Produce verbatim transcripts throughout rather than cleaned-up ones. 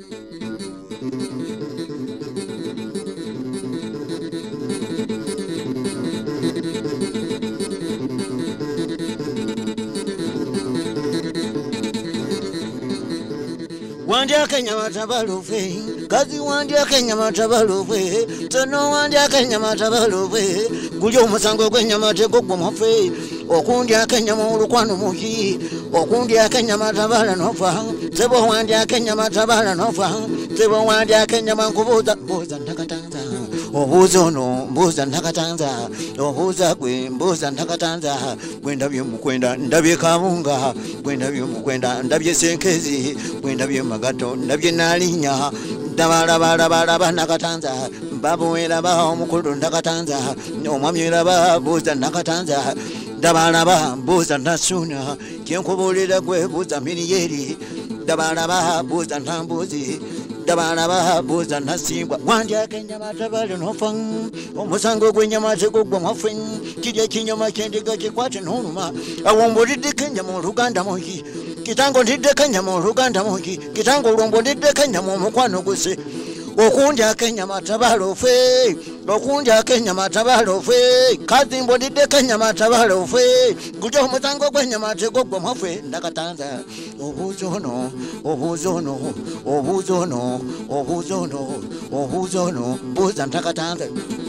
Wandia Kenya matabalufe, kazi wandia Kenya matabalufe, tono wandia Kenya matabalufe, gulyo musango Kenya matego gwomafe, okundia Kenya mulukwano muki, okundia Kenya matabala nofa, sebo wandia Kenya matabala nofa, sebo wandia Kenya mankubuza buza ndakatanza, obuza ono mbuza ndakatanza, obuza gwe mbuza ndakatanza, gwenda bye mukwenda ndabye kabunga, gwenda bye mukwenda ndabye senkezi, gwenda bye magato ndabye nalinya, ndabala bala bala bana katanza, babu era ba omukulu ndakatanza, omwami era ba buza ndakatanza, ndabala ba buza nasuna, kyenkubulira gwe buza miliyeri, ndabala ba buza ntambuzi, ndabala ba buza nasimbwa, wandia Kenya matabale nofa, omusango gwenyama tegugwa mwafe, kirya kinyama kyendiga kikwate noluma, awombulidde Kenya mu Luganda moki, kitango ndidde Kenya mu Luganda moki, kitango olombo ndidde Kenya mu mukwano guse, okundya Kenya matabale ofe, okundya Kenya matabale ofe, kazimbo ndidde Kenya matabale ofe, gulyo omusango gwenyama tegugwa mwafe, ndakatanza, obuzono, obuzono, obuzono, obuzono, obuzono, buza ndakatanza.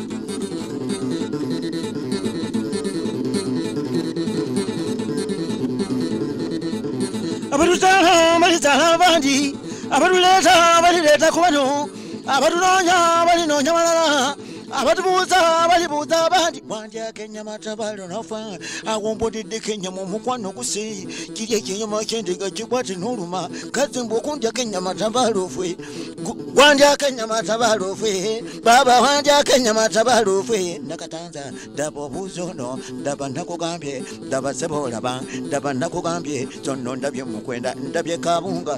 Abarutana balitana bandi, abaruleta balileta kubano, abarunonya balinonya balala, abatubuza balibuza bandi, wandia Kenya matabale nofa, awombulidde Kenya mu mukwano guse, kirya kinyama kyendiga kikwate noluma, kazimbo okundya Kenya matabale ofe, wandia Kenya matabale ofe, baba wandia Kenya matabale ofe, ndakatanza, ndaba obuzono, ndaba nakugambye, ndaba sebo laba, ndaba nakugambye, zono ndabye mukwenda ndabye kabunga.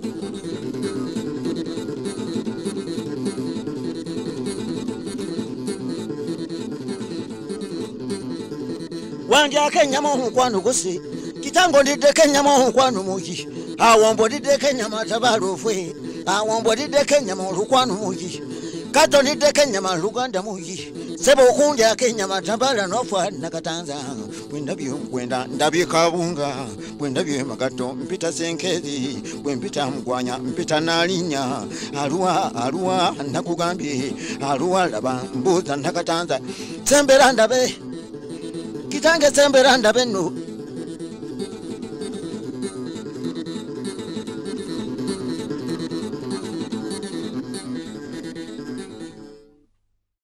Wandia Kenya mu mukwano guse, kitango ndidde Kenya mu mukwano muki, awombo ndidde Kenya matabale ofe, awombo ndidde Kenya mu lukwano muki, kato ndidde Kenya mu Luganda muki, sebo okundya Kenya matabale nofa, nakatanza, bwendabye kwenda ndabye kabunga, bwendabye magato mpita senkezi, bwempita mugwanya mpita nalinya, aluwa aluwa nakugambye, aluwa laba mbuza nakatanza, sembera ndabe, kitange sembera ndabe no,